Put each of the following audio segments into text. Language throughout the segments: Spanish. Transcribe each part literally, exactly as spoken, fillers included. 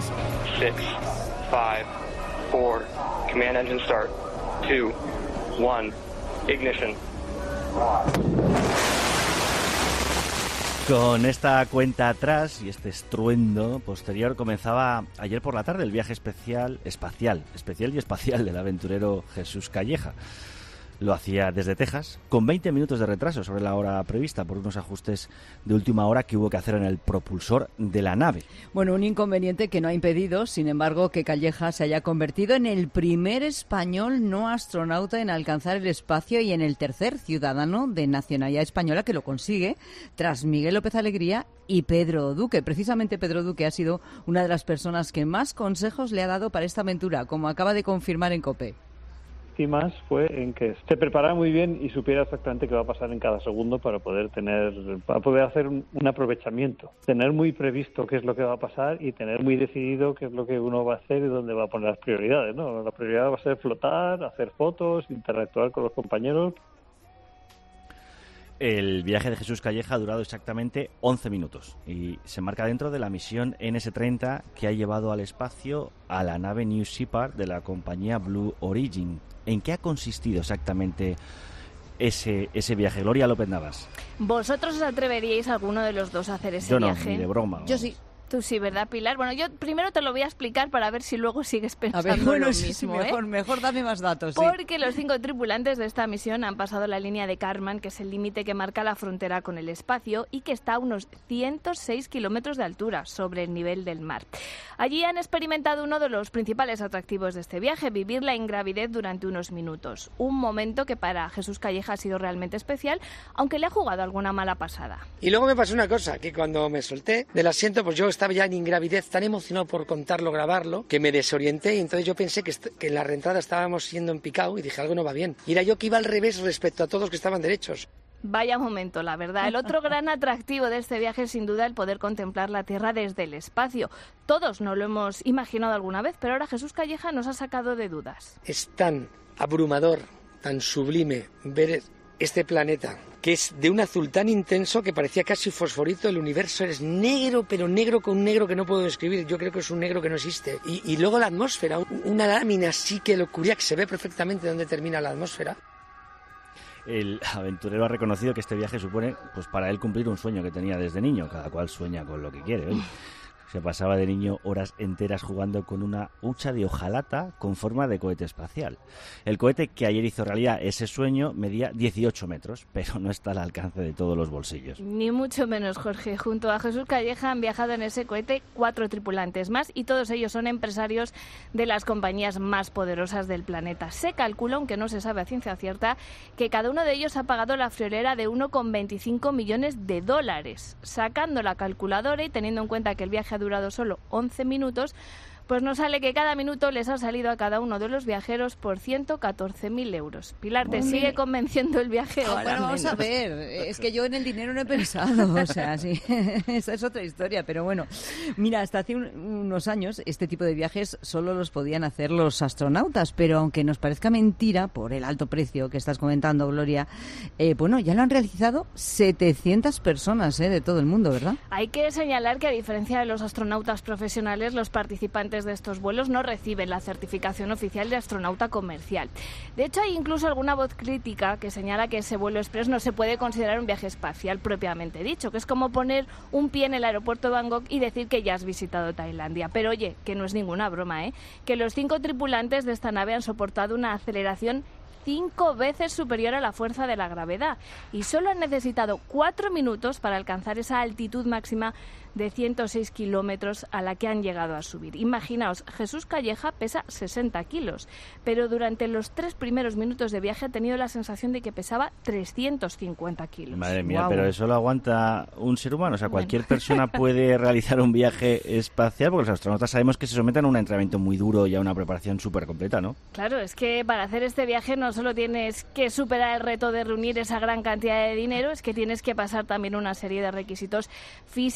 six, five, four, command engine start, two, one, ignition. Con esta cuenta atrás y este estruendo posterior comenzaba ayer por la tarde el viaje especial, espacial, especial y espacial del aventurero Jesús Calleja. Lo hacía desde Texas, con veinte minutos de retraso sobre la hora prevista por unos ajustes de última hora que hubo que hacer en el propulsor de la nave. Bueno, un inconveniente que no ha impedido, sin embargo, que Calleja se haya convertido en el primer español no astronauta en alcanzar el espacio y en el tercer ciudadano de nacionalidad española que lo consigue, tras Miguel López Alegría y Pedro Duque. Precisamente Pedro Duque ha sido una de las personas que más consejos le ha dado para esta aventura, como acaba de confirmar en COPE. Y más fue en que se preparara muy bien y supiera exactamente qué va a pasar en cada segundo para poder tener, para poder hacer un, un aprovechamiento, tener muy previsto qué es lo que va a pasar y tener muy decidido qué es lo que uno va a hacer y dónde va a poner las prioridades, ¿no? La prioridad va a ser flotar, hacer fotos, interactuar con los compañeros. El viaje de Jesús Calleja ha durado exactamente once minutos y se marca dentro de la misión ene ese treinta que ha llevado al espacio a la nave New Shepard de la compañía Blue Origin. ¿En qué ha consistido exactamente ese ese viaje? Gloria López Navas. ¿Vosotros os atreveríais alguno de los dos a hacer ese Yo no, viaje? ni de broma. Yo sí. Tú sí, ¿verdad, Pilar? Bueno, yo primero te lo voy a explicar para ver si luego sigues pensando a ver, bueno, lo sí, mismo, sí, mejor, ¿eh? mejor dame más datos. Porque sí. los cinco tripulantes de esta misión han pasado la línea de Kármán, que es el límite que marca la frontera con el espacio y que está a unos ciento seis kilómetros de altura sobre el nivel del mar. Allí han experimentado uno de los principales atractivos de este viaje, vivir la ingravidez durante unos minutos. Un momento que para Jesús Calleja ha sido realmente especial, aunque le ha jugado alguna mala pasada. Y luego me pasó una cosa, que cuando me solté del asiento, pues yo estaba ya en ingravidez, tan emocionado por contarlo, grabarlo, que me desorienté y entonces yo pensé que, que en la reentrada estábamos siendo en picado y dije, algo no va bien. Y era yo que iba al revés respecto a todos que estaban derechos. Vaya momento, la verdad. El otro gran atractivo de este viaje es sin duda el poder contemplar la Tierra desde el espacio. Todos no lo hemos imaginado alguna vez, pero ahora Jesús Calleja nos ha sacado de dudas. Es tan abrumador, tan sublime ver este planeta, que es de un azul tan intenso que parecía casi fosforito. El universo es negro, pero negro con un negro que no puedo describir. Yo creo que es un negro que no existe. Y, y luego la atmósfera, una lámina así que locura, que se ve perfectamente dónde termina la atmósfera. El aventurero ha reconocido que este viaje supone, pues para él, cumplir un sueño que tenía desde niño. Cada cual sueña con lo que quiere, oye. Se pasaba de niño horas enteras jugando con una hucha de hojalata con forma de cohete espacial. El cohete que ayer hizo realidad ese sueño medía dieciocho metros, pero no está al alcance de todos los bolsillos. Ni mucho menos, Jorge. Junto a Jesús Calleja han viajado en ese cohete cuatro tripulantes más y todos ellos son empresarios de las compañías más poderosas del planeta. Se calcula, aunque no se sabe a ciencia cierta, que cada uno de ellos ha pagado la friolera de uno coma veinticinco millones de dólares. Sacando la calculadora y teniendo en cuenta que el viaje ha durado solo once minutos, pues nos sale que cada minuto les ha salido a cada uno de los viajeros por ciento catorce mil euros. Pilar, ¿te Hombre. sigue convenciendo el viaje? Ah, Ahora bueno, vamos menos. a ver, es que yo en el dinero no he pensado, o sea, sí, esa es otra historia, pero bueno, mira, hasta hace un, unos años este tipo de viajes solo los podían hacer los astronautas, pero aunque nos parezca mentira por el alto precio que estás comentando, Gloria, eh, bueno, ya lo han realizado setecientas personas eh, de todo el mundo, ¿verdad? Hay que señalar que a diferencia de los astronautas profesionales, los participantes de estos vuelos no reciben la certificación oficial de astronauta comercial. De hecho, hay incluso alguna voz crítica que señala que ese vuelo express no se puede considerar un viaje espacial propiamente dicho, que es como poner un pie en el aeropuerto de Bangkok y decir que ya has visitado Tailandia. Pero oye, que no es ninguna broma, ¿eh? Que los cinco tripulantes de esta nave han soportado una aceleración cinco veces superior a la fuerza de la gravedad y solo han necesitado cuatro minutos para alcanzar esa altitud máxima de ciento seis kilómetros a la que han llegado a subir. Imaginaos, Jesús Calleja pesa sesenta kilos, pero durante los tres primeros minutos de viaje ha tenido la sensación de que pesaba trescientos cincuenta kilos. Madre mía, Guau. pero eso lo aguanta un ser humano. O sea, Bueno. cualquier persona puede realizar un viaje espacial, porque los astronautas sabemos que se someten a un entrenamiento muy duro y a una preparación súper completa, ¿no? Claro, es que para hacer este viaje no solo tienes que superar el reto de reunir esa gran cantidad de dinero, es que tienes que pasar también una serie de requisitos físicos y de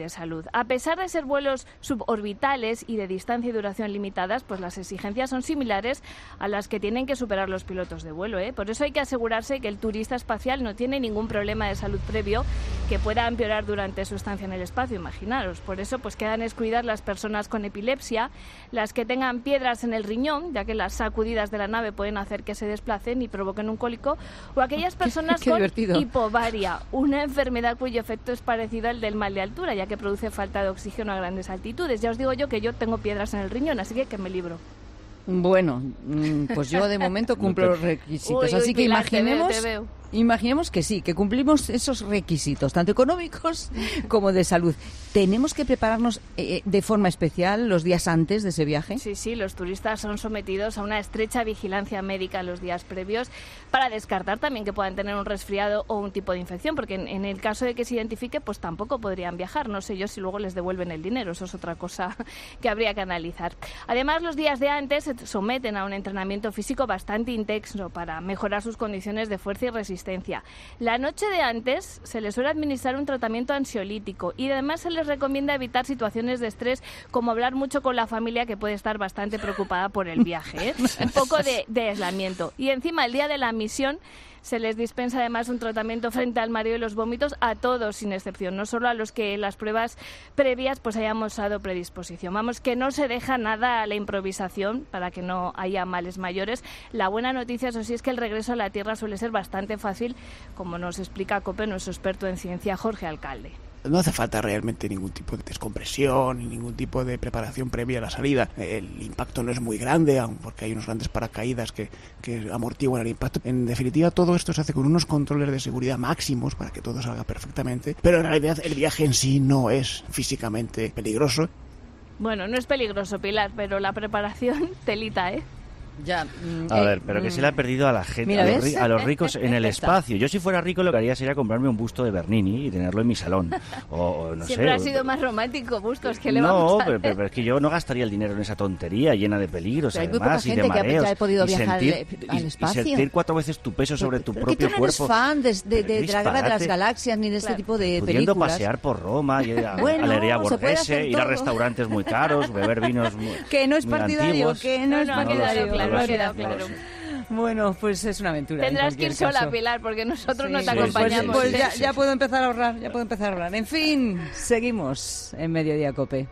de salud. A pesar de ser vuelos suborbitales y de distancia y duración limitadas, pues las exigencias son similares a las que tienen que superar los pilotos de vuelo, ¿eh? Por eso hay que asegurarse que el turista espacial no tiene ningún problema de salud previo que pueda empeorar durante su estancia en el espacio, imaginaros. Por eso pues quedan excluidas las personas con epilepsia, las que tengan piedras en el riñón, ya que las sacudidas de la nave pueden hacer que se desplacen y provoquen un cólico, o aquellas personas qué, qué con divertido. hipobaria, una enfermedad cuyo efecto es parecido al del mal de altura, ya que produce falta de oxígeno a grandes altitudes. Ya os digo yo que yo tengo piedras en el riñón, así que que me libro. Bueno, pues yo de momento cumplo los requisitos, Uy, uy, así que Pilar, te imaginemos, veo, te veo. imaginemos que sí, que cumplimos esos requisitos, tanto económicos como de salud. ¿Tenemos que prepararnos eh, de forma especial los días antes de ese viaje? Sí, sí, los turistas son sometidos a una estrecha vigilancia médica los días previos para descartar también que puedan tener un resfriado o un tipo de infección, porque en, en el caso de que se identifique, pues tampoco podrían viajar. No sé yo si luego les devuelven el dinero, eso es otra cosa que habría que analizar. Además, los días de antes se someten a un entrenamiento físico bastante intenso para mejorar sus condiciones de fuerza y resistencia. La noche de antes se les suele administrar un tratamiento ansiolítico y además se les recomienda evitar situaciones de estrés como hablar mucho con la familia, que puede estar bastante preocupada por el viaje, ¿eh? Un poco de, de aislamiento. Y encima, el día de la misión se les dispensa además un tratamiento frente al mareo y los vómitos a todos sin excepción, no solo a los que en las pruebas previas pues hayan mostrado predisposición. Vamos, que no se deja nada a la improvisación para que no haya males mayores. La buena noticia, eso sí, es que el regreso a la Tierra suele ser bastante fácil, como nos explica COPE nuestro experto en ciencia, Jorge Alcalde. No hace falta realmente ningún tipo de descompresión ni ningún tipo de preparación previa a la salida. El impacto no es muy grande, aun porque hay unos grandes paracaídas que, que amortiguan el impacto. En definitiva, todo esto se hace con unos controles de seguridad máximos para que todo salga perfectamente, pero en realidad el viaje en sí no es físicamente peligroso. Bueno, no es peligroso, Pilar, pero la preparación telita, ¿eh? Ya, mm, A eh, ver, pero que se le ha perdido a la gente, Mira, a, los, ¿ves? ri- a los ricos en el Ya está. espacio. Yo si fuera rico lo que haría sería comprarme un busto de Bernini y tenerlo en mi salón. O, o no Siempre sé. ha sido más romántico, Bustos, que le No, vamos a pero, hacer? pero es que yo no gastaría el dinero en esa tontería llena de peligros, Pero hay muy además, poca y de gente que ha- mareos. que ha podido y viajar sentir, al- al y- espacio. Y sentir cuatro veces tu peso sobre tu Pero que propio tú no eres cuerpo. fan de, de, de, Pero de la guerra de las disparate. galaxias ni de este Claro. tipo de Pudiendo películas. pasear por Roma, ir a, Bueno, a la Alegría se puede Borghese, hacer ir a todo. restaurantes muy caros, beber vinos muy, Que no es muy partidario, antiguos. que no, No, es no, ha partidario. quedado claro, no lo ha sé, quedado no lo claro. sé. Bueno, pues es una aventura. en Tendrás que ir cualquier sola, caso. Pilar, porque nosotros no Sí, te pues- acompañamos. Pues, ¿eh? ya, ya puedo empezar a ahorrar, ya puedo empezar a ahorrar. En fin, seguimos en Mediodía Cope.